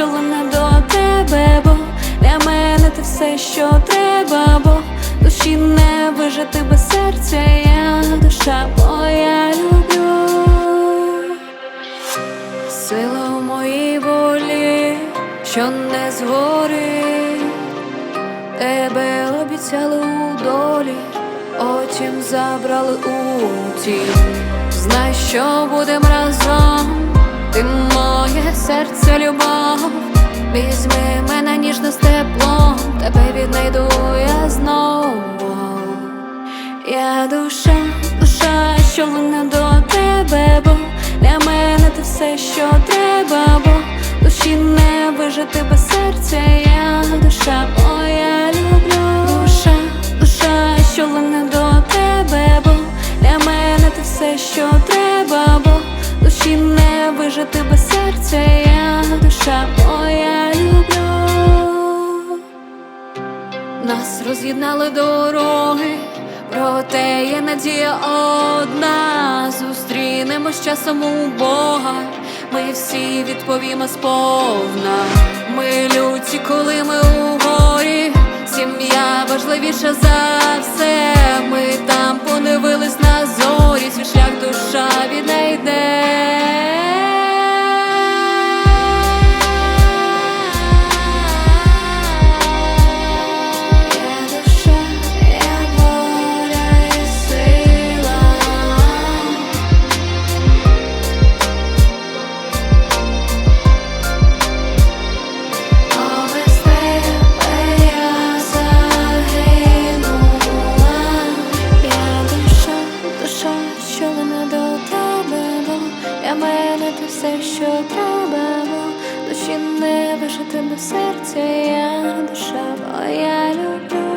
що лине до тебе, бо для мене ти все, що треба, бо душі не вижити без серця, я душа моя люблю. Сила в моїй волі, що не згорить, тебе обіцяли у долі, потім забрали у тінь. Знай, що будем разом, ти моє серце, любов. Візьми мене ніжно з теплом, тебе віднайду я знову. Я душа, душа, що лине до тебе, бо для мене ти все, що треба, бо душі не вижити без серця, я душа моя люблю. Душа, душа, що лине до тебе, бо для мене ти все, що треба, бо душі не вижити без серця, я душа моя люблю. Нас роз'єднали дороги, проте є надія одна. Зустрінемось часом у Бога, ми всі відповімо сповна. Ми люті, коли ми у горі, сім'я важливіша за все. Ми там поневились на зорі, свій шлях душа віднайде. Для мене ти все, що треба, бо душі не вижити без серця, я душа моя люблю.